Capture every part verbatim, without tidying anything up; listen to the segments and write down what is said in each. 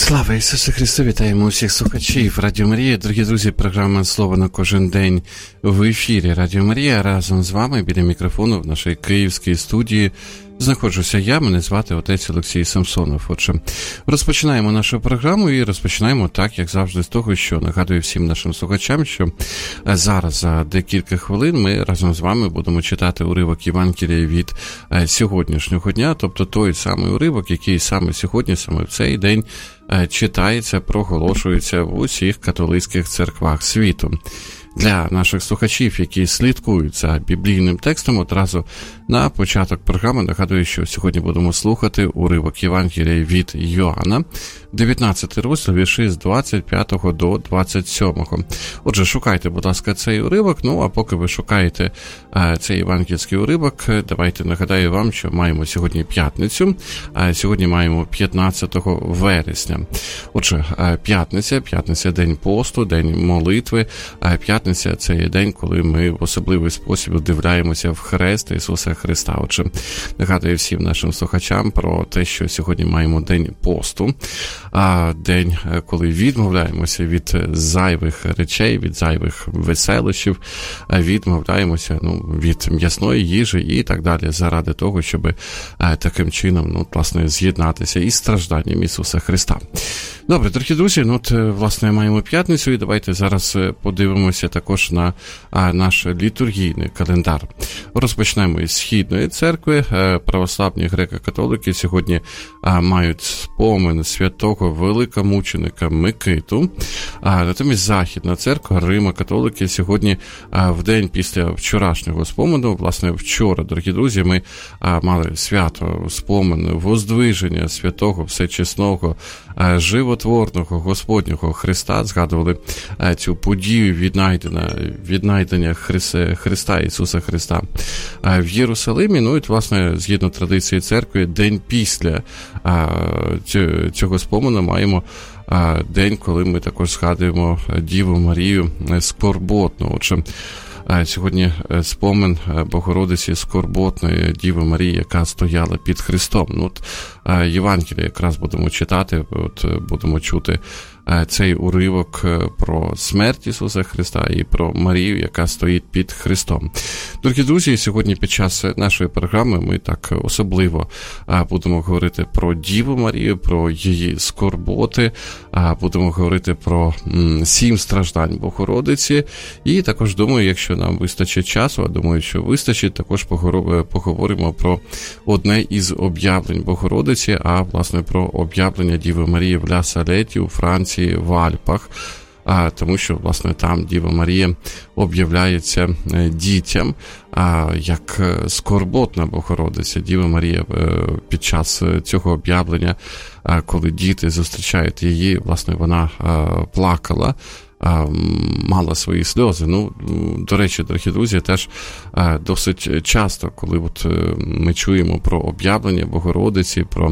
Слава Ісусу Христу! Вітаємо усіх слухачів Радіо Марія. Дорогі друзі, програма «Слово на кожен день» в ефірі Радіо Марія. Разом з вами біля мікрофону в нашій київській студії знаходжуся я, мене звати отець Олексій Самсонов. Отже, розпочинаємо нашу програму і розпочинаємо так, як завжди, з того, що нагадую всім нашим слухачам, що зараз за декілька хвилин ми разом з вами будемо читати уривок Євангелія від сьогоднішнього дня, тобто той самий уривок, який саме сьогодні, саме в цей день читається, проголошується в усіх католицьких церквах світу. Для наших слухачів, які слідкують за біблійним текстом, одразу на початок програми нагадую, що сьогодні будемо слухати уривок Євангелія від Йоанна, дев'ятнадцятий розділ, вірші з двадцять п'ятого до двадцять сьомого. Отже, шукайте, будь ласка, цей уривок, ну а поки ви шукаєте а, цей євангельський уривок, давайте нагадаю вам, що маємо сьогодні п'ятницю, а сьогодні маємо п'ятнадцятого вересня. Отже, п'ятниця, п'ятниця – день посту, день молитви, а п'ятниця – це є день, коли ми в особливий спосіб вдивляємося в хрест Ісуса Христа. Отже, нагадую всім нашим слухачам про те, що сьогодні маємо день посту, а день, коли відмовляємося від зайвих речей, від зайвих веселощів, відмовляємося ну, від м'ясної їжі і так далі, заради того, щоб таким чином, ну, власне, з'єднатися із стражданням Ісуса Христа. Добре, дорогі друзі, ну от, власне, маємо п'ятницю, і давайте зараз подивимося також на а, наш літургійний календар. Розпочнемо із Східної церкви. Православні греко-католики сьогодні а, мають спомин святого великомученика Микиту. А, натомість Західна церква, Римо-католики, сьогодні а, в день після вчорашнього спомену, власне, вчора, дорогі друзі, ми а, мали свято, спомин воздвиження святого всечесного а, животворного Господнього Христа, згадували а, цю подію віднайдення, віднайдення Христа, Христа Ісуса Христа а, в Єрусалимі. Ну і, власне, згідно традиції церкви, день після а, цього спомену маємо а, день, коли ми також згадуємо Діву Марію скорботну. Отже, сьогодні спомин Богородиці скорботної Діви Марії, яка стояла під Христом. Ну, от Євангелія якраз будемо читати, от будемо чути цей уривок про смерть Ісуса Христа і про Марію, яка стоїть під Христом. Дорогі друзі, сьогодні під час нашої програми ми так особливо будемо говорити про Діву Марію, про її скорботи, будемо говорити про сім страждань Богородиці, і також, думаю, якщо нам вистачить часу, а думаю, що вистачить, також поговоримо про одне із об'явлень Богородиці, а, власне, про об'явлення Діви Марії в Ля Салеті у Франції, в Альпах, а, тому що, власне, там Діва Марія об'являється дітям а, як скорботна Богородиця. Діва Марія під час цього об'явлення, а, коли діти зустрічають її, власне, вона а, плакала, а, мала свої сльози. Ну, до речі, дорогі друзі, теж а, досить часто, коли от ми чуємо про об'явлення Богородиці, про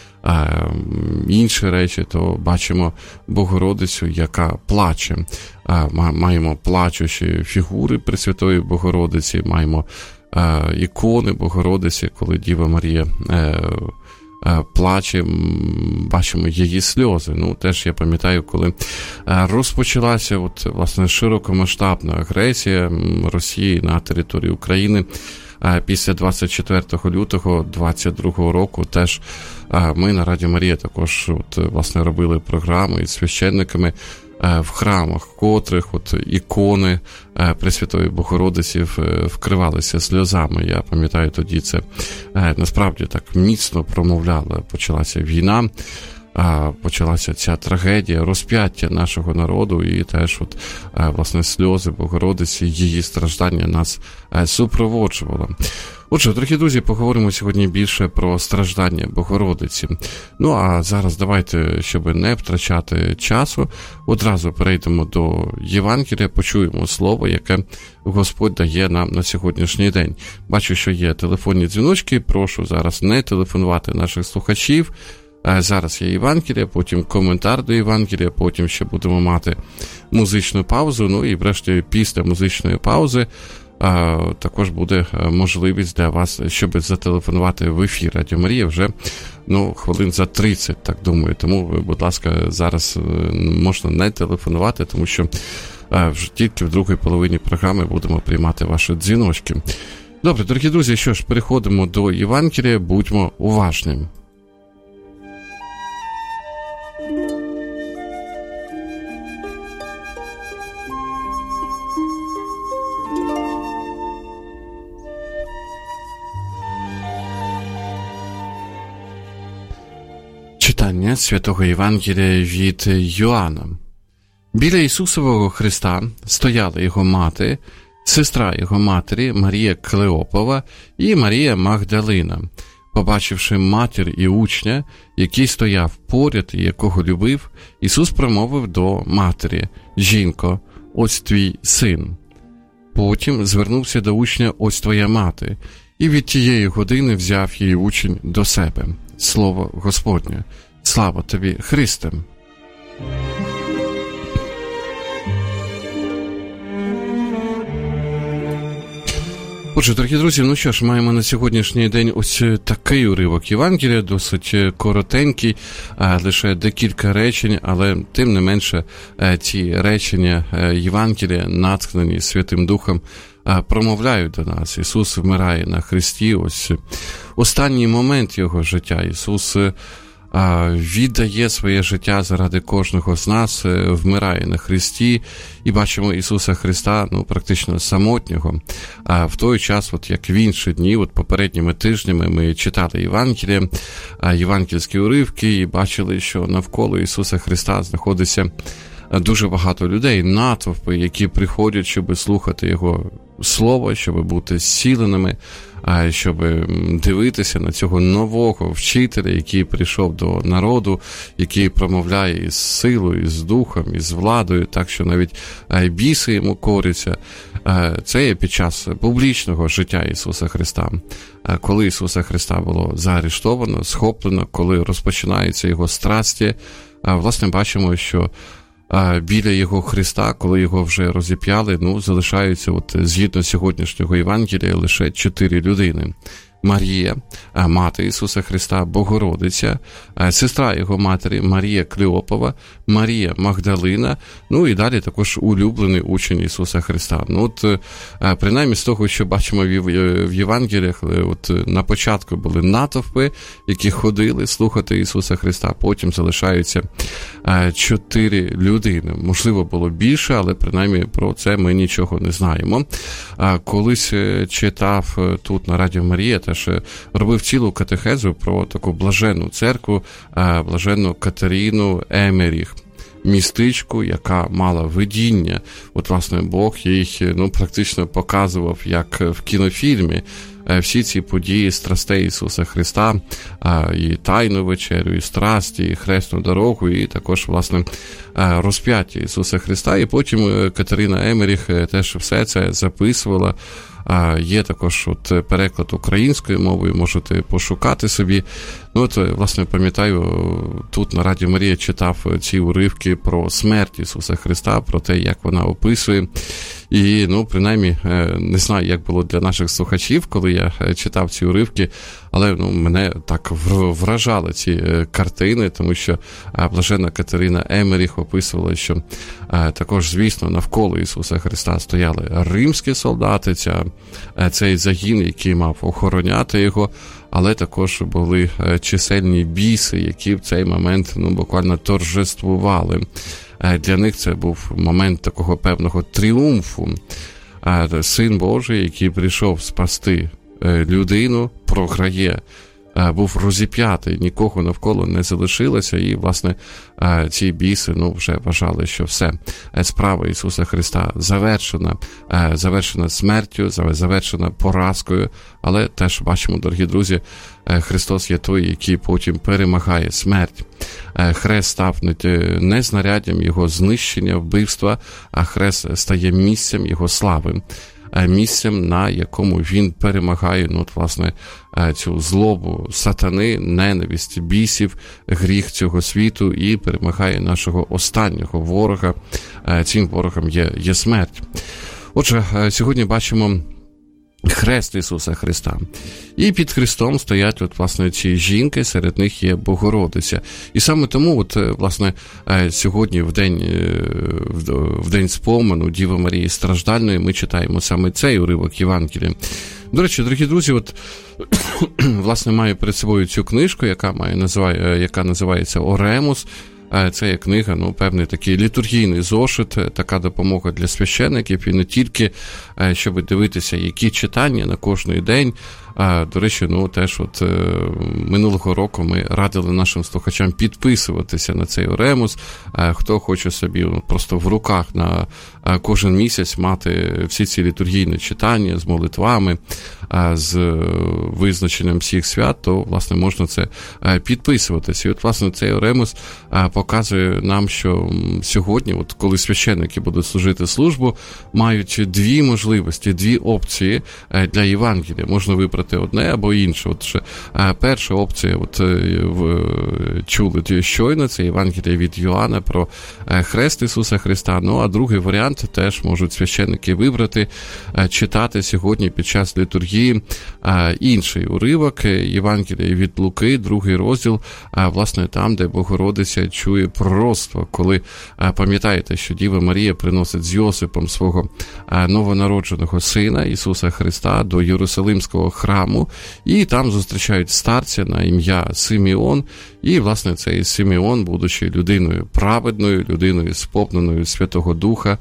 А, інші речі, то бачимо Богородицю, яка плаче. А, маємо плачучі фігури Пресвятої Богородиці, маємо а, ікони Богородиці, коли Діва Марія а, а, плаче, бачимо її сльози. Ну, теж я пам'ятаю, коли розпочалася от, власне, широкомасштабна агресія Росії на території України, після двадцять четвертого лютого двадцять другого року теж ми на Радіо Марія також от, власне, робили програму із священниками в храмах, котрих от ікони Пресвятої Богородиці вкривалися сльозами. Я пам'ятаю, тоді це насправді так міцно промовляла. Почалася війна, почалася ця трагедія, розп'яття нашого народу, і теж от, власне, сльози Богородиці, її страждання нас супроводжувало. Отже, дорогі друзі, поговоримо сьогодні більше про страждання Богородиці. Ну, а зараз давайте, щоб не втрачати часу, одразу перейдемо до Євангелія, почуємо слово, яке Господь дає нам на сьогоднішній день. Бачу, що є телефонні дзвіночки, прошу зараз не телефонувати наших слухачів. Зараз є Євангелія, потім коментар до Євангелія, потім ще будемо мати музичну паузу, ну і врешті після музичної паузи також буде можливість для вас, щоб зателефонувати в ефір Радіо Марія вже, ну, хвилин за тридцять, так думаю. Тому, будь ласка, зараз можна не телефонувати, тому що вже тільки в другій половині програми будемо приймати ваші дзвіночки. Добре, дорогі друзі, що ж, переходимо до Євангелія, будьмо уважними. Читання Святого Євангелія від Йоанна. Біля Ісусового Христа стояли його мати, сестра його матері Марія Клеопова і Марія Магдалина. Побачивши матір і учня, який стояв поряд і якого любив, Ісус промовив до матері: «Жінко, ось твій син». Потім звернувся до учня: «Ось твоя мати». І від тієї години взяв її учень до себе. Слово Господнє. Слава тобі, Христе! Отже, дорогі друзі, ну що ж, маємо на сьогоднішній день ось такий уривок Євангелія, досить коротенький, лише декілька речень, але тим не менше ці речення Євангелія, натхнені Святим Духом, промовляють до нас. Ісус вмирає на хресті, ось останній момент його життя. Ісус віддає своє життя заради кожного з нас, вмирає на хресті, і бачимо Ісуса Христа, ну, практично самотнього. А в той час, от як в інші дні, от попередніми тижнями ми читали Євангелія, євангельські уривки, і бачили, що навколо Ісуса Христа знаходиться дуже багато людей, натовпи, які приходять, щоб слухати Його Слово, щоб бути зціленими, щоб дивитися на цього нового вчителя, який прийшов до народу, який промовляє із силою, із духом, із владою, так що навіть біси йому коряться. Це є під час публічного життя Ісуса Христа. Коли Ісуса Христа було заарештовано, схоплено, коли розпочинаються Його страсті, власне, бачимо, що біля його Христа, коли його вже розіп'яли, ну, залишаються, от, згідно сьогоднішнього Євангелія, лише чотири людини. Марія, мати Ісуса Христа, Богородиця, сестра його матері Марія Клеопова, Марія Магдалина, ну і далі також улюблений учень Ісуса Христа. Ну от, принаймні з того, що бачимо в Євангеліях, от на початку були натовпи, які ходили слухати Ісуса Христа, потім залишаються чотири людини. Можливо, було більше, але принаймні про це ми нічого не знаємо. Колись читав тут на Радіо Марія, теж робив цілу катехезу про таку блаженну церкву, блаженну Катерину Емеріх, містичку, яка мала видіння. От, власне, Бог їй, ну, практично показував, як в кінофільмі, всі ці події страстей Ісуса Христа, і Тайну вечерю, і страсті, і хресну дорогу, і також, власне, розп'яття Ісуса Христа. І потім Катерина Емеріх теж все це записувала. Є також от переклад українською мовою, можете пошукати собі. Ну, от, власне, пам'ятаю, тут на Радіо Марія читав ці уривки про смерть Ісуса Христа, про те, як вона описує. І, ну, принаймні, не знаю, як було для наших слухачів, коли я читав ці уривки, але, ну, мене так вражали ці картини, тому що блаженна Катерина Емеріх описувала, що також, звісно, навколо Ісуса Христа стояли римські солдати, ця, цей загін, який мав охороняти його, але також були чисельні біси, які в цей момент, ну, буквально торжествували. Для них це був момент такого певного тріумфу. Син Божий, який прийшов спасти людину, програє, був розіп'ятий, нікого навколо не залишилося, і, власне, ці біси, ну, вже вважали, що все, справа Ісуса Христа завершена, завершена смертю, завершена поразкою, але теж бачимо, дорогі друзі, Христос є той, який потім перемагає смерть. Хрест став не знаряддям його знищення, вбивства, а хрест стає місцем його слави, місцем, на якому він перемагає, ну, от, власне, цю злобу сатани, ненависть бісів, гріх цього світу, і перемагає нашого останнього ворога. Цим ворогом є, є смерть. Отже, сьогодні бачимо хрест Ісуса Христа. І під хрестом стоять, от, власне, ці жінки, серед них є Богородиця. І саме тому, от, власне, сьогодні, в день, в день спомену Діви Марії Страждальної, ми читаємо саме цей уривок Євангелія. До речі, дорогі друзі, от, власне, маю перед собою цю книжку, яка, має, називає, яка називається «Оремус». Це є книга, ну, певний такий літургійний зошит, така допомога для священиків, і не тільки, щоб дивитися, які читання на кожний день. До речі, ну, теж от минулого року ми радили нашим слухачам підписуватися на цей Оремус. Хто хоче собі просто в руках на кожен місяць мати всі ці літургійні читання з молитвами, з визначенням всіх свят, то, власне, можна це підписуватися. І от, власне, цей Оремус показує нам, що сьогодні, от коли священники будуть служити службу, мають дві можливості, дві опції для Євангелія. Можна вибрати одне або інше. От ще, перша опція, от в, чули щойно, це Євангелія від Йоанна про хрест Ісуса Христа. Ну, а другий варіант теж можуть священники вибрати, читати сьогодні під час літургії інший уривок Євангелія від Луки, другий розділ, власне, там, де Богородиця чує пророцтво, коли, пам'ятаєте, що Діва Марія приносить з Йосипом свого новонародженого сина Ісуса Христа до Єрусалимського храму, і там зустрічають старця на ім'я Симеон, і, власне, цей Симеон, будучи людиною праведною, людиною сповненою Святого Духа,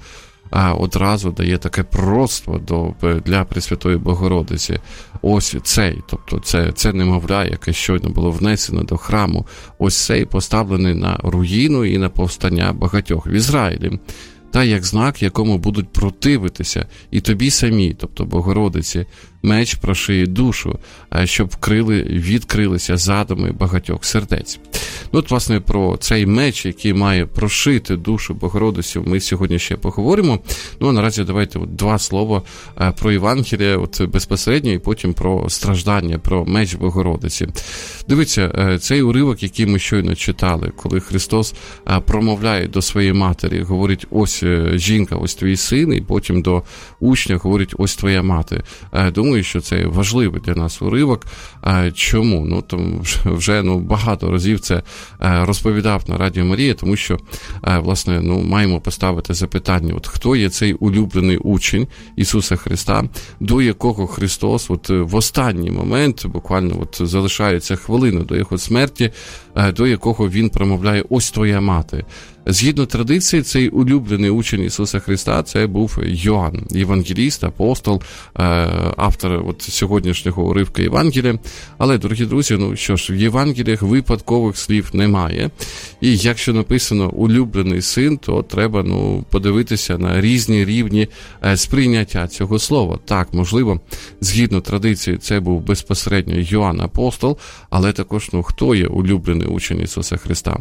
одразу дає таке пророцтво до, для Пресвятої Богородиці. Ось цей, тобто це, це немовля, яке щойно було внесено до храму, ось цей поставлений на руїну і на повстання багатьох в Ізраїлі. Та як знак, якому будуть противитися і тобі самі, тобто Богородиці, меч прошиє душу, щоб вкрили, відкрилися задуми багатьох сердець. Ну, от, власне, про цей меч, який має прошити душу Богородиці, ми сьогодні ще поговоримо. Ну, а наразі давайте от два слова про Євангелія, от безпосередньо, і потім про страждання, про меч Богородиці. Дивіться, цей уривок, який ми щойно читали, коли Христос промовляє до своєї матері, говорить, ось жінка, ось твій син, і потім до учня говорить, ось твоя мати. Думаю, що це важливий для нас уривок. Чому? Ну, тому вже ну, багато разів це розповідав на Радіо Марія, тому що, власне, ну, маємо поставити запитання, от хто є цей улюблений учень Ісуса Христа, до якого Христос от в останній момент, буквально от залишається хвилина до його смерті, до якого він промовляє ось твоя мати. Згідно традиції, цей улюблений учень Ісуса Христа, це був Йоанн, євангеліст, апостол, автор от сьогоднішнього уривка Євангелія. Але, дорогі друзі, ну що ж, в Євангеліях випадкових слів немає. І якщо написано «улюблений син», то треба ну, подивитися на різні рівні сприйняття цього слова. Так, можливо, згідно традиції, це був безпосередньо Йоанн апостол, але також, ну, хто є улюблений учень Ісуса Христа?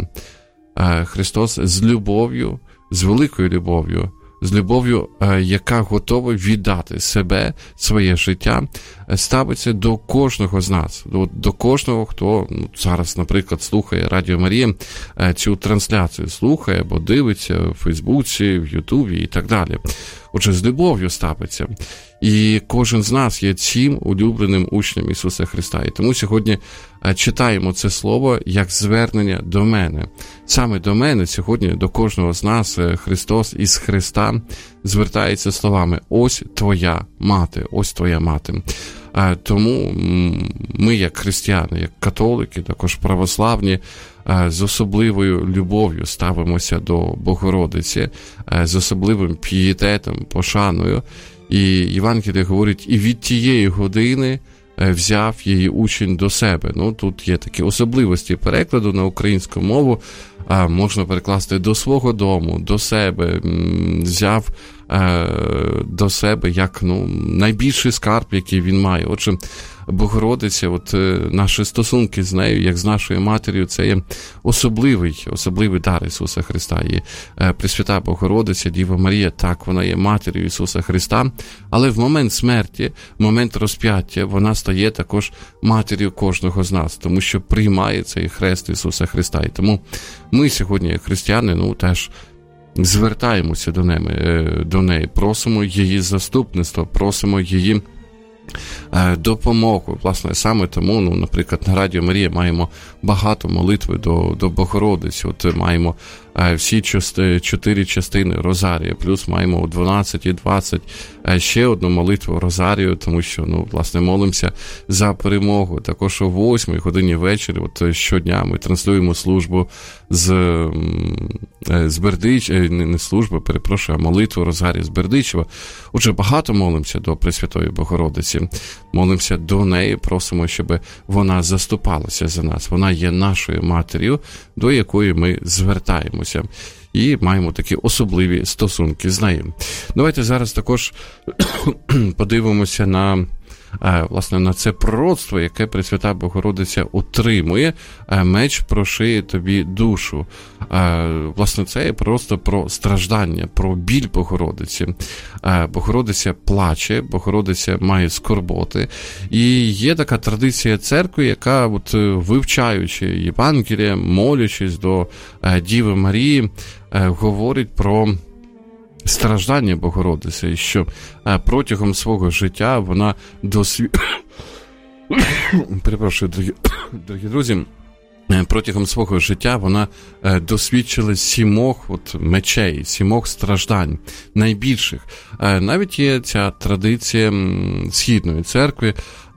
Христос з любов'ю, з великою любов'ю, з любов'ю, яка готова віддати себе, своє життя, ставиться до кожного з нас, до, до кожного, хто ну, зараз, наприклад, слухає Радіо Марія, цю трансляцію слухає або дивиться в Фейсбуці, в Ютубі і так далі. Отже, з любов'ю ставиться. І кожен з нас є цим улюбленим учнем Ісуса Христа. І тому сьогодні читаємо це слово як звернення до мене. Саме до мене сьогодні, до кожного з нас, Христос із Христа звертається словами «Ось твоя мати, ось твоя мати». Тому ми, як християни, як католики, також православні, з особливою любов'ю ставимося до Богородиці, з особливим пієтетом, пошаною. І Євангеліє говорить, і від тієї години взяв її учень до себе. Ну, тут є такі особливості перекладу на українську мову. Можна перекласти до свого дому, до себе, взяв до себе як ну, найбільший скарб, який він має. Отже, Богородиця, от наші стосунки з нею, як з нашою матір'ю, це є особливий, особливий дар Ісуса Христа. І Пресвята Богородиця, Діва Марія, так, вона є матір'ю Ісуса Христа, але в момент смерті, в момент розп'яття, вона стає також матір'ю кожного з нас, тому що приймає цей хрест Ісуса Христа. І тому ми сьогодні, як християни, ну, теж звертаємося до неї, до неї, просимо її заступництва, просимо її допомогу. Власне, саме тому, ну, наприклад, на Радіо Марія маємо багато молитви до, до Богородиці. От маємо всі чотири частини Розарія, плюс маємо о дванадцятій двадцять ще одну молитву Розарію, тому що, ну, власне, молимося за перемогу. Також о восьмій годині ввечері, от щодня ми транслюємо службу з, з Бердичева, не, не службу, перепрошую, а молитву Розарію з Бердичева. Отже, багато молимося до Пресвятої Богородиці. Молимося до неї, просимо, щоб вона заступалася за нас. Вона є нашою матір'ю, до якої ми звертаємося. І маємо такі особливі стосунки з нею. Давайте зараз також подивимося на, власне, на це пророцтво, яке Пресвята Богородиця отримує. Меч прошиє тобі душу. Власне, це є просто про страждання, про біль Богородиці. Богородиця плаче, Богородиця має скорботи. І є така традиція церкви, яка, от, вивчаючи Євангеліє, молячись до Діви Марії, говорить про страждання Богородиці, що протягом свого життя вона досвід... Перепрошую, дорогі, дорогі друзі, протягом свого життя вона досвідчила сімох от, мечей, сімох страждань, найбільших. Навіть є ця традиція Східної церкви,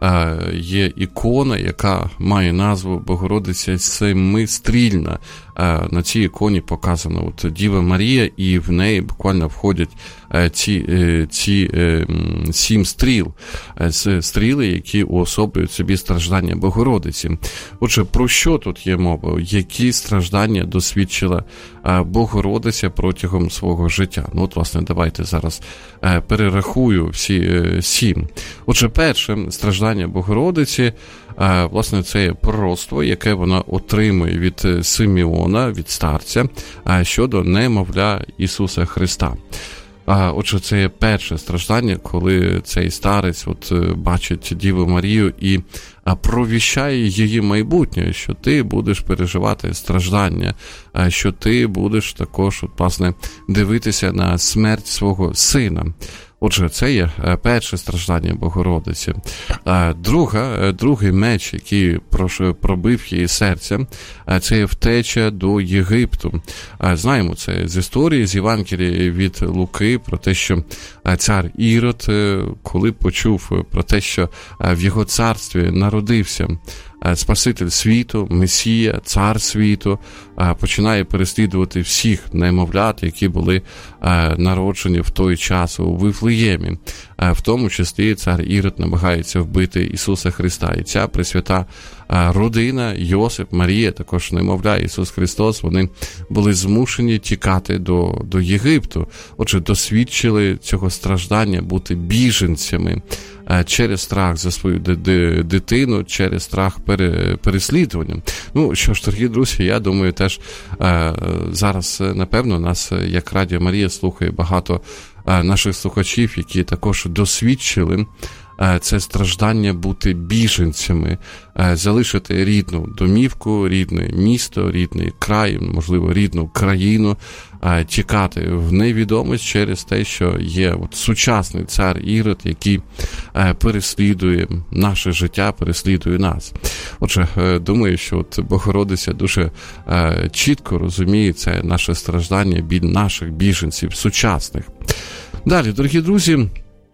є ікона, яка має назву Богородиця Семистрільна. На цій іконі показано от Діва Марія, і в неї буквально входять ці, ці сім стріл, стріли, які уособлюють собі страждання Богородиці. Отже, про що тут є мова? Які страждання досвідчила Богородиця протягом свого життя? Ну, от, власне, давайте зараз перерахую всі сім. Отже, перше страждання Богородиці, власне, це є пророцтво, яке вона отримує від Симеона, від старця, щодо немовля Ісуса Христа. Отже, це є перше страждання, коли цей старець от бачить Діву Марію і провіщає її майбутнє, що ти будеш переживати страждання, що ти будеш також, от, власне, дивитися на смерть свого сина. Отже, це є перше страждання Богородиці. Друга, другий меч, який пробив її серце, це є втеча до Єгипту. Знаємо це з історії, з Євангелії від Луки, про те, що цар Ірод, коли почув про те, що в його царстві народився Спаситель світу, Месія, цар світу, починає переслідувати всіх немовлят, які були народжені в той час у Вифлеємі. В тому числі цар Ірод намагається вбити Ісуса Христа. І ця пресвята родина, Йосип, Марія, також немовля Ісус Христос, вони були змушені тікати до, до Єгипту. Отже, досвідчили цього страждання бути біженцями через страх за свою дитину, через страх переслідування. Ну, що ж, дорогі друзі, я думаю, теж зараз, напевно, нас, як Радіо Марія, слухає багато наших слухачів, які також досвідчили це страждання бути біженцями, залишити рідну домівку, рідне місто, рідний край, можливо, рідну країну, тікати в невідомість через те, що є от сучасний цар Ірод, який переслідує наше життя, переслідує нас. Отже, думаю, що от Богородиця дуже чітко розуміє це наше страждання, біль наших біженців сучасних. Далі, дорогі друзі,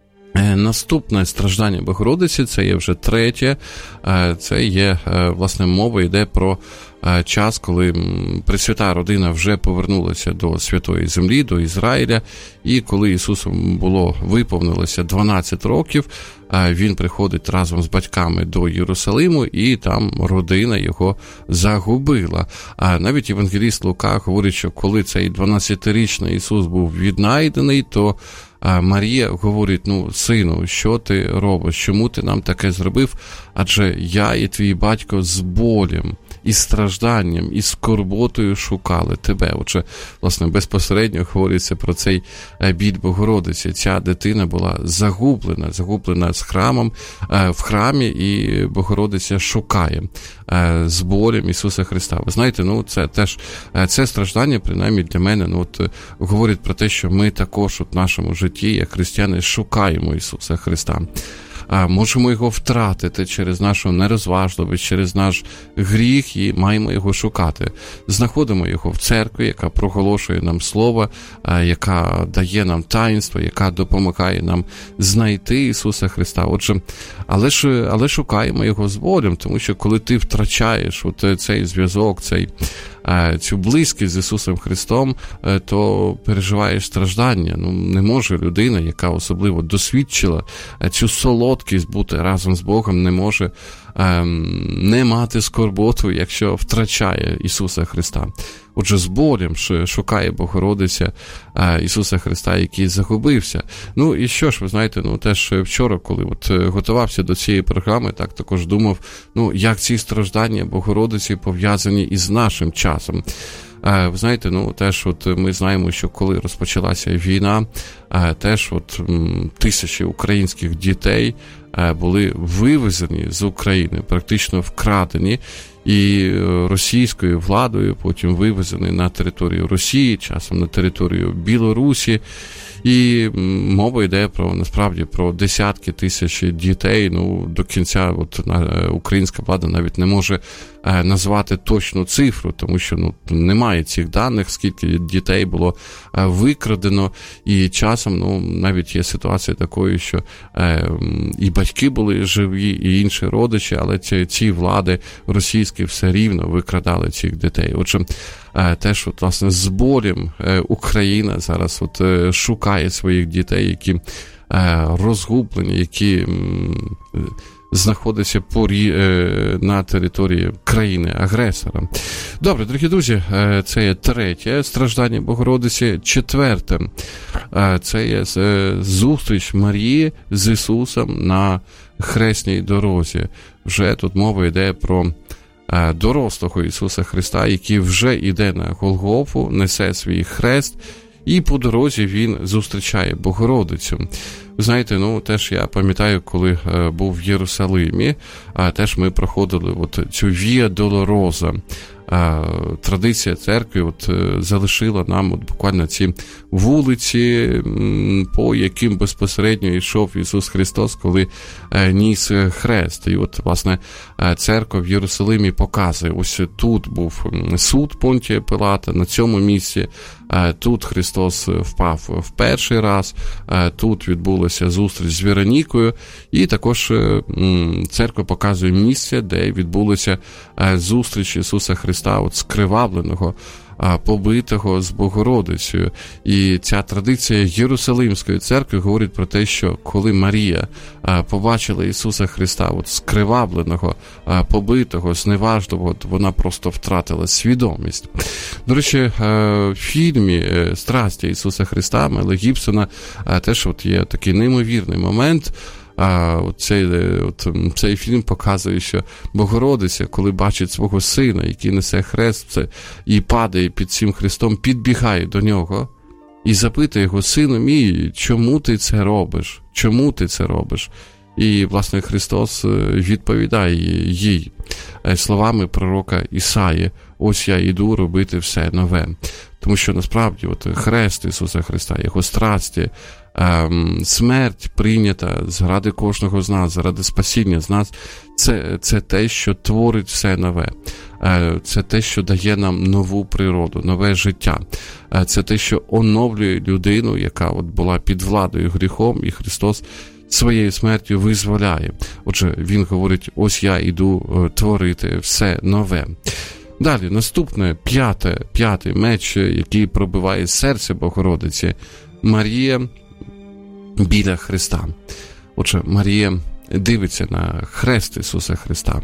наступне страждання Богородиці, це є вже третє, це є, власне, мова йде про час, коли Пресвята родина вже повернулася до Святої Землі, до Ізраїля, і коли Ісусу було виповнилося дванадцять років, він приходить разом з батьками до Єрусалиму, і там родина його загубила. А навіть євангеліст Лука говорить, що коли цей дванадцятирічний Ісус був віднайдений, то Марія говорить: ну, сину, що ти робиш? Чому ти нам таке зробив? Адже я і твій батько з болем із стражданням, із скорботою шукали тебе. Отже, власне, безпосередньо говориться про цей біль Богородиці. Ця дитина була загублена, загублена з храмом, в храмі, і Богородиця шукає з болем Ісуса Христа. Ви знаєте, ну, це теж, це страждання, принаймні для мене, ну, от, говорить про те, що ми також в нашому житті, як християни, шукаємо Ісуса Христа. Можемо його втратити через нашу нерозважливість, через наш гріх, і маємо його шукати. Знаходимо його в церкві, яка проголошує нам слово, яка дає нам таїнство, яка допомагає нам знайти Ісуса Христа. Отже, але ж, але шукаємо його з болем, тому що коли ти втрачаєш от цей зв'язок, цей цю близькість з Ісусом Христом, то переживаєш страждання. Ну, не може людина, яка особливо досвідчила цю солодкість бути разом з Богом, не може ем, не мати скорботу, якщо втрачає Ісуса Христа. Отже, з болем шукає Богородиця Ісуса Христа, який загубився. Ну, і що ж, ви знаєте, ну, теж вчора, коли от готувався до цієї програми, так також думав, ну, як ці страждання Богородиці пов'язані із нашим часом. Ви знаєте, ну, теж от ми знаємо, що коли розпочалася війна, теж от тисячі українських дітей були вивезені з України, практично вкрадені, і російською владою, потім вивезені на територію Росії, часом на територію Білорусі. І мова йде про, насправді, про десятки тисяч дітей. Ну, до кінця от, українська влада навіть не може е, назвати точну цифру, тому що ну, немає цих даних, скільки дітей було е, викрадено. І часом ну, навіть є ситуація такої, що е, і батьки були живі, і інші родичі, але ці, ці влади російські все рівно викрадали цих дітей. Отже, теж, от, власне, з болем Україна зараз от шукає своїх дітей, які розгублені, які знаходяться порі... на території країни-агресора. Добре, дорогі друзі, це є третє страждання Богородиці. Четверте, це є зустріч Марії з Ісусом на хресній дорозі. Вже тут мова йде про дорослого Ісуса Христа, який вже йде на Голгофу, несе свій хрест, і по дорозі він зустрічає Богородицю. Ви знаєте, ну, теж я пам'ятаю, коли е, був в Єрусалимі, а теж ми проходили от цю Віа Долороза. Е, традиція церкви от, е, залишила нам от, буквально ці вулиці, м, по яким безпосередньо йшов Ісус Христос, коли е, ніс хрест. І от, власне, е, церква в Єрусалимі показує, ось тут був суд Понтія Пилата, на цьому місці. Тут Христос впав в перший раз, тут відбулася зустріч з Веронікою, і також церква показує місце, де відбулася зустріч Ісуса Христа, от скривавленого, побитого з Богородицею. І ця традиція Єрусалимської церкви говорить про те, що коли Марія побачила Ісуса Христа, от скривавленого, побитого, зневажливого, вона просто втратила свідомість. До речі, в фільмі «Страсті Ісуса Христа» Мела Гібсона теж от є такий неймовірний момент. А цей, от, цей фільм показує, що Богородиця, коли бачить свого сина, який несе хрест, це, і падає під цим хрестом, підбігає до нього і запитує його: «Сину мій, чому ти це робиш? Чому ти це робиш?» І, власне, Христос відповідає їй словами пророка Ісаї: «Ось я йду робити все нове». Тому що, насправді, от хрест Ісуса Христа, Його страсті, ем, смерть прийнята заради кожного з нас, заради спасіння з нас, це, це те, що творить все нове. Е, це те, що дає нам нову природу, нове життя. Е, це те, що оновлює людину, яка от була під владою гріхом, і Христос своєю смертю визволяє. Отже, Він говорить: «Ось я йду творити все нове». Далі, наступне, п'яте, п'ятий меч, який пробиває серце Богородиці. Марія біля Христа. Отже, Марія дивиться на хрест Ісуса Христа,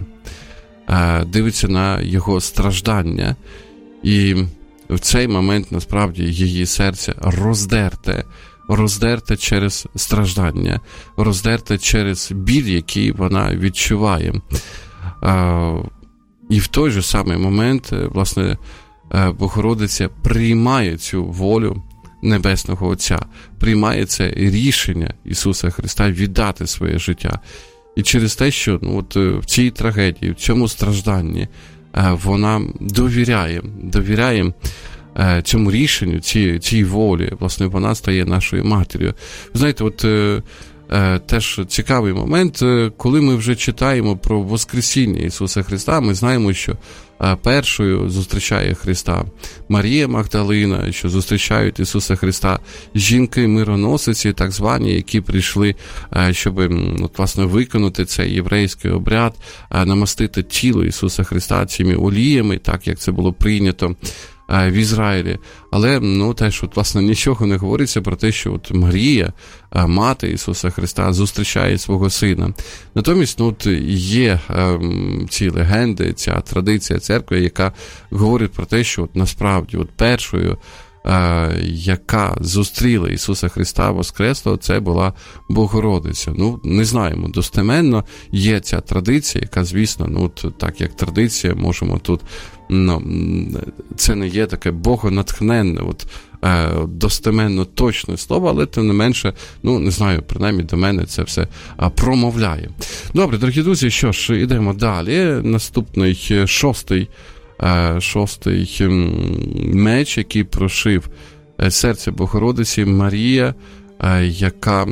дивиться на Його страждання, і в цей момент, насправді, її серце роздерте, роздерте через страждання, роздерте через біль, який вона відчуває. І в той же самий момент, власне, Богородиця приймає цю волю Небесного Отця, приймає це рішення Ісуса Христа віддати своє життя. І через те, що ну, от, в цій трагедії, в цьому стражданні вона довіряє, довіряє цьому рішенню, цій, цій волі, власне, вона стає нашою матір'ю. Ви знаєте, от теж цікавий момент, коли ми вже читаємо про Воскресіння Ісуса Христа, ми знаємо, що першою зустрічає Христа Марія Магдалина, що зустрічають Ісуса Христа жінки-мироносиці, так звані, які прийшли, щоб, от, власне, виконати цей єврейський обряд, намастити тіло Ісуса Христа цими оліями, так як це було прийнято в Ізраїлі. Але, ну, теж, от, власне, нічого не говориться про те, що от Марія, мати Ісуса Христа, зустрічає свого сина. Натомість, ну, от є ем, ці легенди, ця традиція церкви, яка говорить про те, що от, насправді от першою, е, яка зустріла Ісуса Христа Воскреслого, це була Богородиця. Ну, не знаємо достеменно, є ця традиція, яка, звісно, ну, от, так як традиція, можемо тут Ну, це не є таке богонатхненне, от, е, достеменно точне слово, але тим не менше, ну, не знаю, принаймні до мене це все а, промовляє. Добре, дорогі друзі, що ж, ідемо далі. Наступний шостий, е, шостий меч, який прошив серце Богородиці, Марія, е, яка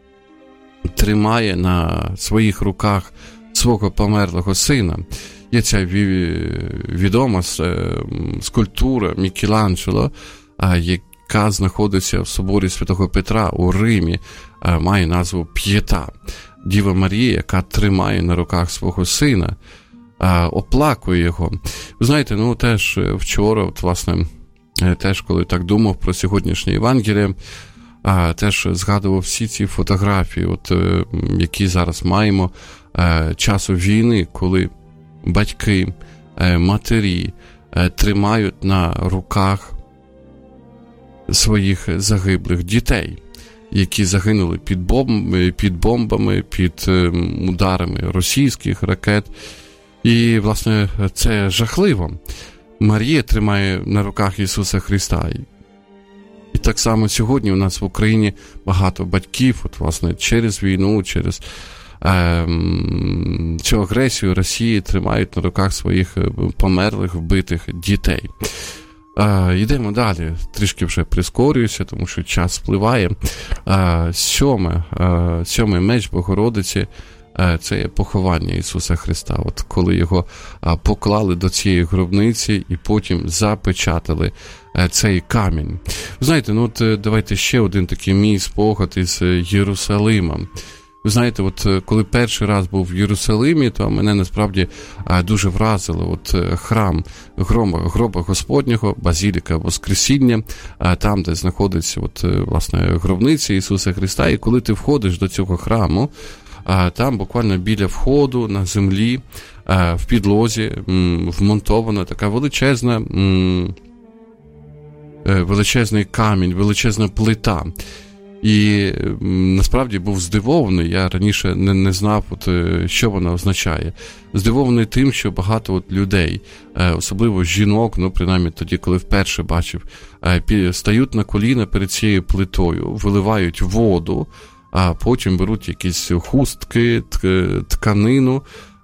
тримає на своїх руках свого померлого сина. Є ця відома скульптура Мікеланджело, яка знаходиться в соборі Святого Петра у Римі, має назву «П'єта». Діва Марія, яка тримає на руках свого сина, оплакує його. Ви знаєте, ну теж вчора, от, власне, теж коли так думав про сьогоднішнє Євангеліє, теж згадував всі ці фотографії, от, які зараз маємо, часу війни, коли батьки, матері тримають на руках своїх загиблих дітей, які загинули під бомбами, під бомбами, під ударами російських ракет. І, власне, це жахливо. Марія тримає на руках Ісуса Христа. І так само сьогодні у нас в Україні багато батьків, от, власне, через війну, через цю агресію Росії тримають на руках своїх померлих, вбитих дітей. Йдемо далі, трішки вже прискорююся, тому що час спливає. Сьоме, сьомий меч Богородиці – це є поховання Ісуса Христа. От коли його поклали до цієї гробниці і потім запечатали цей камінь. Ви знаєте, ну от давайте ще один такий мій спогад із Єрусалима. Ви знаєте, от коли перший раз був в Єрусалимі, то мене насправді дуже вразило от храм гроба, гроба Господнього, базіліка Воскресіння, там, де знаходиться от, власне, гробниця Ісуса Христа. І коли ти входиш до цього храму, там буквально біля входу на землі, в підлозі вмонтована така величезна, величезний камінь, величезна плита. І насправді був здивований, я раніше не, не знав, от, що вона означає. Здивований тим, що багато от людей, особливо жінок, ну принаймні тоді, коли вперше бачив, стають на коліна перед цією плитою, виливають воду, а потім беруть якісь хустки, тканину,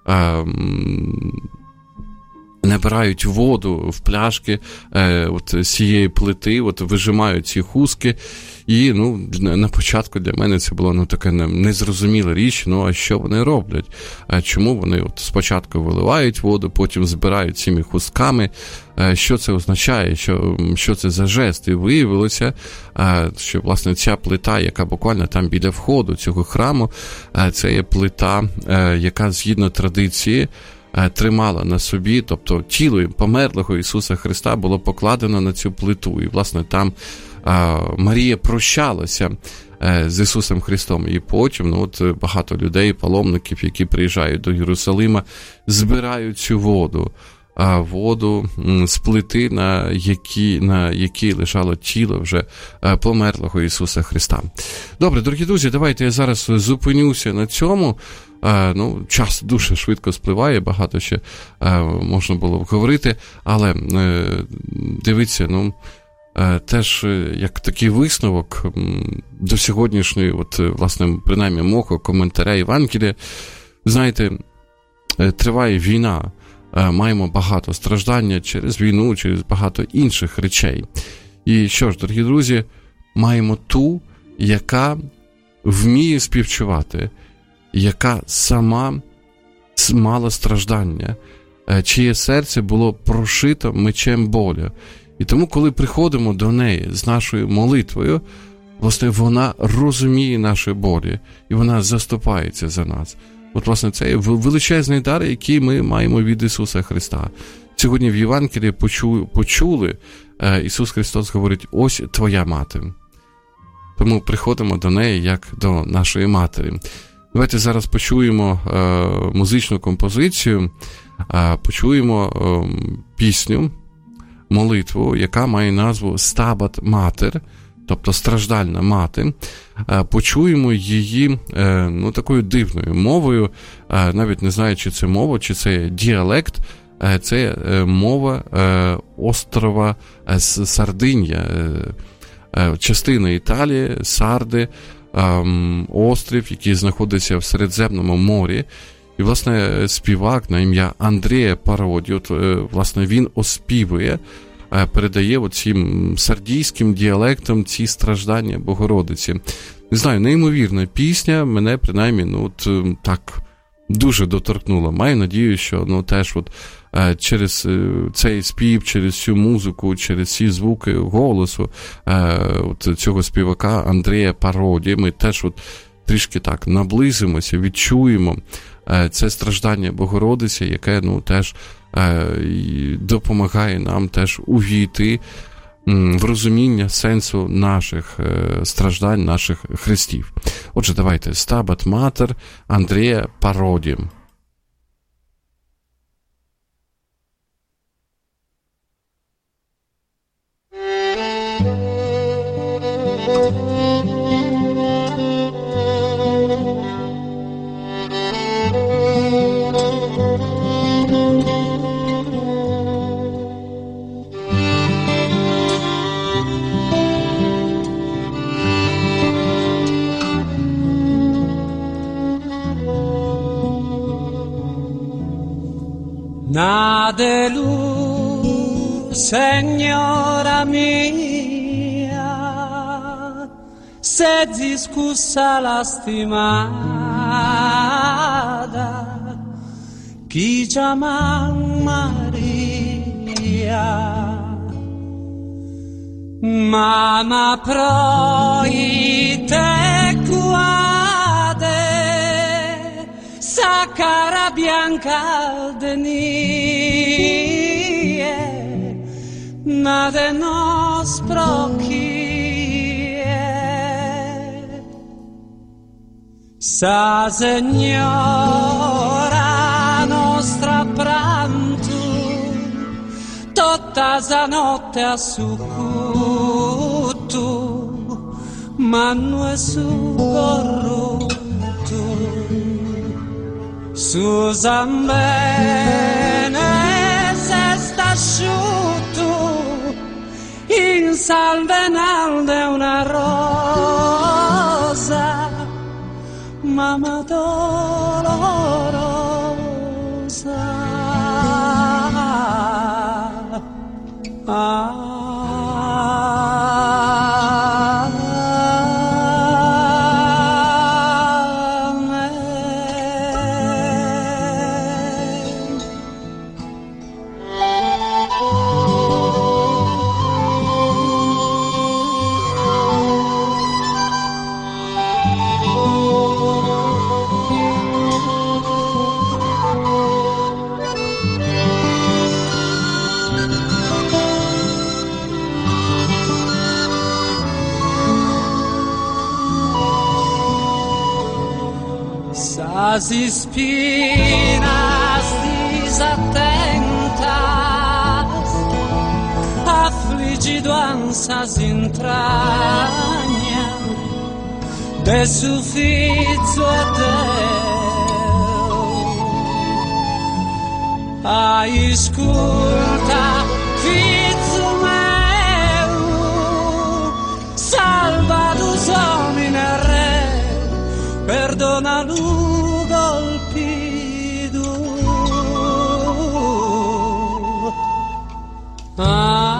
набирають воду в пляшки е, от з цієї плити, от вижимають ці хустки. І, ну, на початку для мене це була, ну, така незрозуміла річ, ну, а що вони роблять? А чому вони от спочатку виливають воду, потім збирають цими хустками? А що це означає? Що, що це за жест? І виявилося, а, що, власне, ця плита, яка буквально там біля входу цього храму, а, це є плита, а, яка згідно традиції тримала на собі, тобто тіло померлого Ісуса Христа було покладено на цю плиту. І, власне, там а, Марія прощалася а, з Ісусом Христом. І потім, ну, от багато людей, паломників, які приїжджають до Єрусалима, збирають цю воду а, воду з плити, на якій, на якій лежало тіло вже а, померлого Ісуса Христа. Добре, дорогі друзі, давайте я зараз зупинюся на цьому. А, ну, час дуже швидко спливає, багато ще а, можна було б говорити, але е, дивіться, ну, е, теж як такий висновок до сьогоднішньої, от, власне, принаймні, мого коментаря Євангелія, знаєте, е, триває війна, е, маємо багато страждання через війну, через багато інших речей. І що ж, дорогі друзі, маємо ту, яка вміє співчувати, яка сама мала страждання, чиє серце було прошито мечем болю. І тому, коли приходимо до неї з нашою молитвою, власне, вона розуміє наші болі, і вона заступається за нас. От, власне, це є величезний дар, який ми маємо від Ісуса Христа. Сьогодні в Євангелії почули, почули Ісус Христос говорить: ось твоя мати. Тому приходимо до неї як до нашої матері. Давайте зараз почуємо е, музичну композицію, е, почуємо е, пісню, молитву, яка має назву «Стабат Матер», тобто «Страждальна мати». Е, почуємо її е, ну, такою дивною мовою, е, навіть не знаю, чи це мова, чи це діалект, е, це е, мова е, острова е, Сардинія, е, е, частина Італії, Сарди, острів, який знаходиться в Середземному морі. І, власне, співак на ім'я Андреа Пароді, от, власне, він оспівує, передає цим сардійським діалектом ці страждання Богородиці. Не знаю, неймовірна пісня, мене, принаймні, ну, от, так дуже доторкнула. Маю надію, що, ну, теж от через цей спів, через цю музику, через ці звуки голосу от цього співака Андреа Пароді ми теж от трішки так наблизимося, відчуємо це страждання Богородиці, яке, ну, теж допомагає нам теж увійти в розуміння сенсу наших страждань, наших хрестів. Отже, давайте «Стабат Матер» Андреа Пароді. Nadelù, Signora mia, se discussa la stimata, chi chiama Maria, mamma proite guade, cara bianca denie, nade nos prochie, sa Signora nostra pranto, tutta sa notte a succuto, ma non è su corrutto. Susan bene se sta asciutto in salvenal de una rosa, mamma dolorosa. Ah. Si spinas disattenta frigidoanza si intragna del suffizzo a te. Ascolta, figlio meu, salva tus homine re, perdona lu golpido. Ah.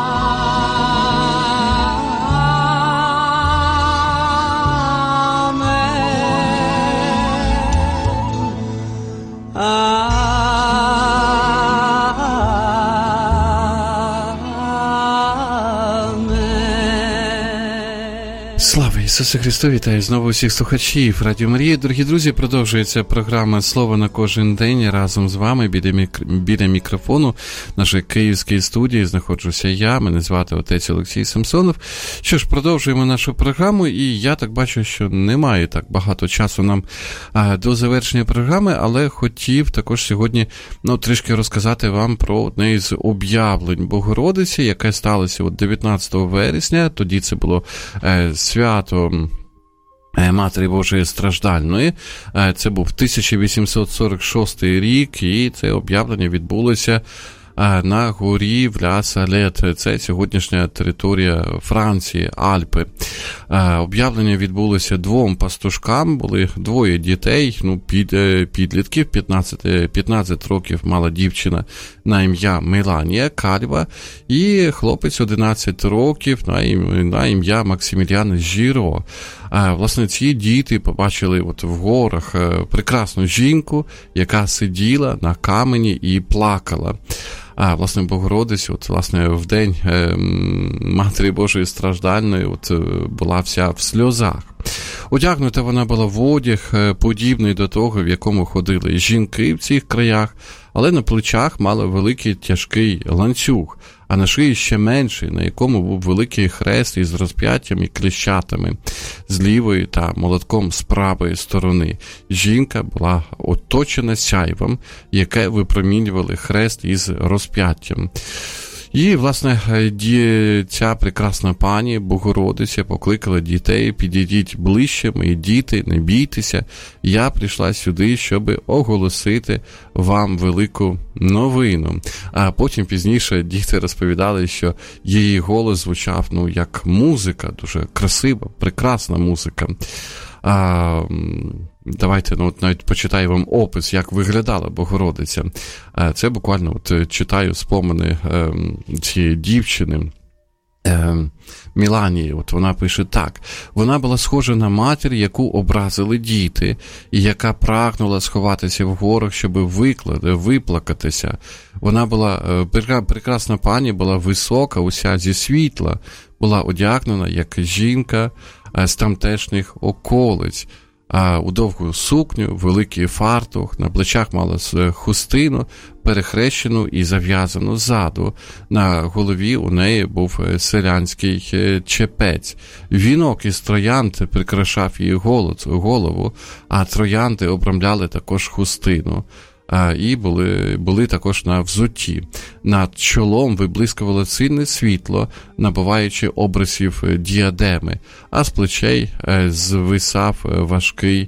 Слава Ісусу Христу, вітаю знову всіх слухачів Радіо Марія. Дорогі друзі, продовжується програма «Слово на кожен день». Разом з вами біля, мікро... біля мікрофону нашої київської студії знаходжуся я, мене звати отець Олексій Самсонов. Що ж, продовжуємо нашу програму, і я так бачу, що немає так багато часу нам а, до завершення програми, але хотів також сьогодні ну, трішки розказати вам про одне із об'явлень Богородиці, яке сталося от дев'ятнадцятого вересня, тоді це було е, свято Матері Божої Страждальної. Це був тисяча вісімсот сорок шостий рік, і це об'явлення відбулося на горі Вля-Салет. Це сьогоднішня територія Франції, Альпи. Об'явлення відбулося двом пастушкам, були двоє дітей, ну, під, підлітків, п'ятнадцять, п'ятнадцять років мала дівчина на ім'я Меланія Кальва, і хлопець одинадцять років на ім'я, на ім'я Максиміліан Жіро. Власне, ці діти побачили от в горах прекрасну жінку, яка сиділа на камені і плакала. А, власне, Богородиця, от, власне, в день е, Матері Божої Страждальної от, була вся в сльозах. Одягнута вона була в одяг, подібний до того, в якому ходили жінки в цих краях, але на плечах мала великий тяжкий ланцюг, а на шиї ще менший, на якому був великий хрест із розп'яттям і кліщатами з лівої та молотком з правої сторони. Жінка була оточена сяйвом, яке випромінювали хрест із розп'яттям. І, власне, ця прекрасна пані Богородиця покликала дітей: підійдіть ближче, мої діти, не бійтеся, я прийшла сюди, щоб оголосити вам велику новину. А потім пізніше діти розповідали, що її голос звучав, ну, як музика, дуже красива, прекрасна музика. А, давайте ну, от навіть почитаю вам опис, як виглядала Богородиця. А, це буквально от читаю спомини е, цієї дівчини е, Меланії. От вона пише так: вона була схожа на матір, яку образили діти, і яка прагнула сховатися в горах, щоб викладати, виплакатися. Вона була е, прекрасна пані, була висока, уся зі світла, була одягнена як жінка з тамтешніх околиць, а у довгу сукню, великий фартух, на плечах мала хустину, перехрещену і зав'язану ззаду. На голові у неї був селянський чепець. Вінок із троянд прикрашав її голову, а троянди обрамляли також хустину. І були, були також на взутті. Над чолом виблискувало сильне світло, набуваючи обрисів діадеми, а з плечей звисав важкий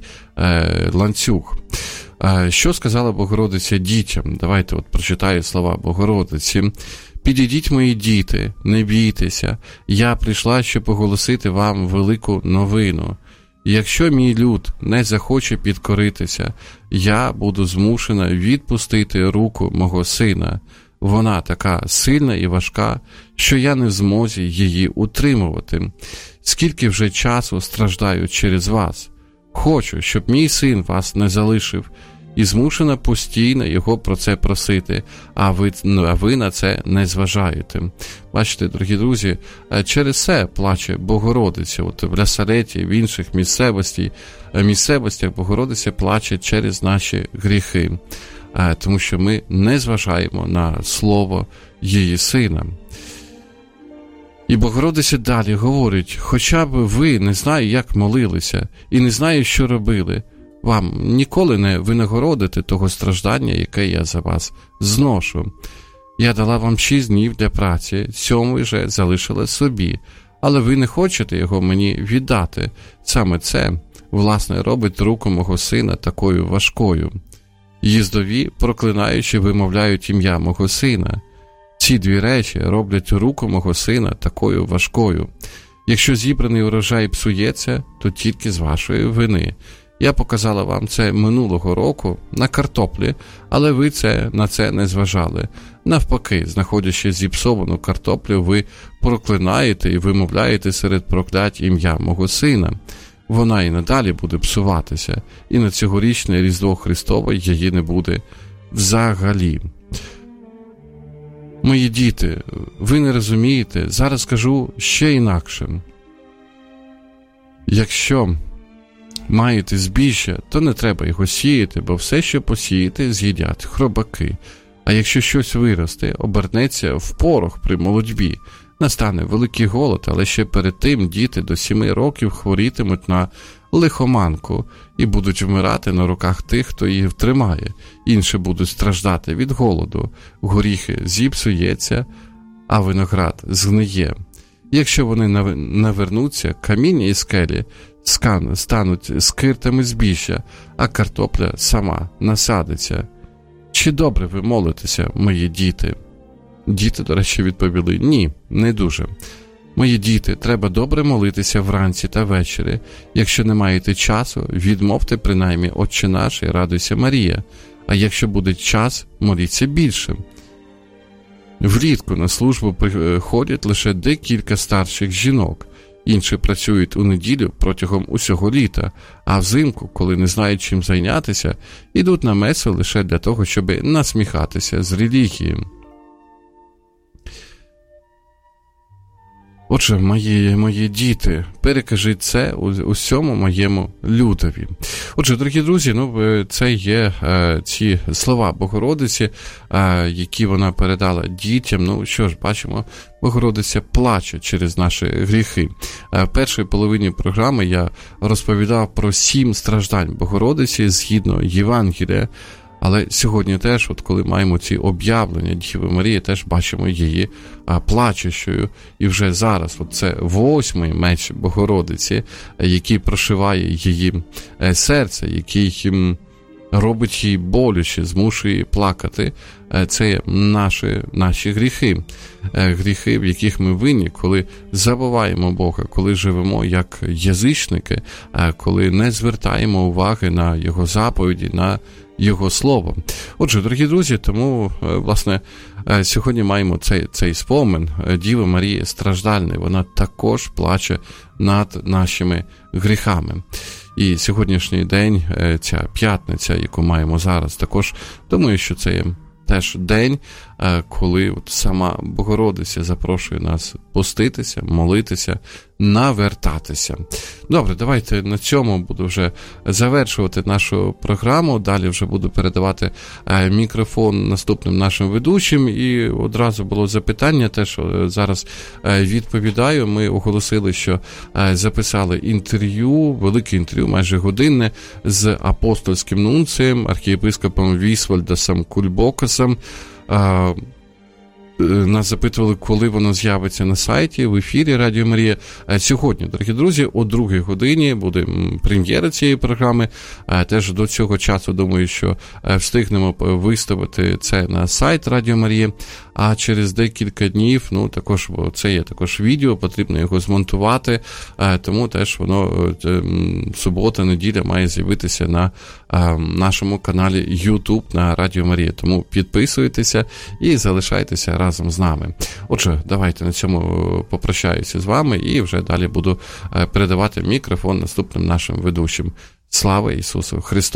ланцюг. Що сказала Богородиця дітям? Давайте от прочитаю слова Богородиці. «Підійдіть, мої діти, не бійтеся, я прийшла, щоб оголосити вам велику новину. Якщо мій люд не захоче підкоритися, я буду змушена відпустити руку мого сина. Вона така сильна і важка, що я не в змозі її утримувати. Скільки вже часу страждаю через вас. Хочу, щоб мій син вас не залишив, і змушена постійно його про це просити, а ви, а ви на це не зважаєте». Бачите, дорогі друзі, через це плаче Богородиця. От в Ля-Салеті, в інших місцевостях, місцевостях Богородиця плаче через наші гріхи, тому що ми не зважаємо на слово її сина. І Богородиця далі говорить: «Хоча б ви не знаю, як молилися, і не знаю, що робили, вам ніколи не винагородити того страждання, яке я за вас зношу. Я дала вам шість днів для праці, сьомий же залишила собі, але ви не хочете його мені віддати. Саме це, власне, робить руку мого сина такою важкою. Їздові, проклинаючи, вимовляють ім'я мого сина. Ці дві речі роблять руку мого сина такою важкою. Якщо зібраний урожай псується, то тільки з вашої вини. Я показала вам це минулого року на картоплі, але ви це, на це не зважали. Навпаки, знаходячи зіпсовану картоплю, ви проклинаєте і вимовляєте серед проклять ім'я мого сина. Вона і надалі буде псуватися, і на цьогорічне Різдво Христове її не буде взагалі. Мої діти, ви не розумієте, зараз скажу ще інакше. Якщо маєте збіжжя, то не треба його сіяти, бо все, що посієте, з'їдять хробаки. А якщо щось виросте, обернеться в порох при молодьбі. Настане великий голод, але ще перед тим діти до сіми років хворітимуть на лихоманку і будуть вмирати на руках тих, хто їх тримає. Інші будуть страждати від голоду. Горіхи зіпсується, а виноград згниє. Якщо вони навернуться, каміння і скелі стануть скиртами збіжжя, а картопля сама насадиться. Чи добре ви молитеся, мої діти? Діти, до речі, відповіли: ні, не дуже. Мої діти, треба добре молитися вранці та ввечері. Якщо не маєте часу, відмовте принаймні Отче наш і радуйся Марія. А якщо буде час, моліться більше. Влітку на службу приходять лише декілька старших жінок. Інші працюють у неділю протягом усього літа, а взимку, коли не знають чим зайнятися, йдуть на месу лише для того, щоб насміхатися з релігії. Отже, мої, мої діти, перекажіть це усьому моєму людові. Отже, дорогі друзі, ну, це є е, ці слова Богородиці, е, які вона передала дітям. Ну, що ж, бачимо, Богородиця плаче через наші гріхи. Е, в першій половині програми я розповідав про сім страждань Богородиці згідно Євангелія. Але сьогодні теж, от коли маємо ці об'явлення Діви Марії, теж бачимо її а, плачущою. І вже зараз от це восьмий меч Богородиці, який прошиває її е, серце, який м, робить їй боляче, змушує її плакати. Е, це наші, наші гріхи. Е, гріхи, в яких ми винні, коли забуваємо Бога, коли живемо як язичники, е, коли не звертаємо уваги на Його заповіді, на Його слово. Отже, дорогі друзі, тому, власне, сьогодні маємо цей, цей спомин Діви Марії страждальної. Вона також плаче над нашими гріхами. І сьогоднішній день, ця п'ятниця, яку маємо зараз, також, думаю, що це є теж день, коли от сама Богородиця запрошує нас поститися, молитися, навертатися. Добре, давайте на цьому буду вже завершувати нашу програму. Далі вже буду передавати мікрофон наступним нашим ведучим. І одразу було запитання, те, що зараз відповідаю. Ми оголосили, що записали інтерв'ю, велике інтерв'ю, майже годинне, з апостольським нунцієм, архієпископом Вісвальдасом Кульбокасом. Нас запитували, коли воно з'явиться на сайті, в ефірі Радіо Марія. Сьогодні, дорогі друзі, о другій годині буде прем'єра цієї програми. Теж до цього часу, думаю, що встигнемо виставити це на сайт Радіо Марія. А через декілька днів, ну, також, бо це є також відео, потрібно його змонтувати, тому теж воно субота, неділя має з'явитися на нашому каналі YouTube на Радіо Марія. Тому підписуйтеся і залишайтеся разом з нами. Отже, давайте на цьому попрощаюся з вами і вже далі буду передавати мікрофон наступним нашим ведучим. Слава Ісусу Христу!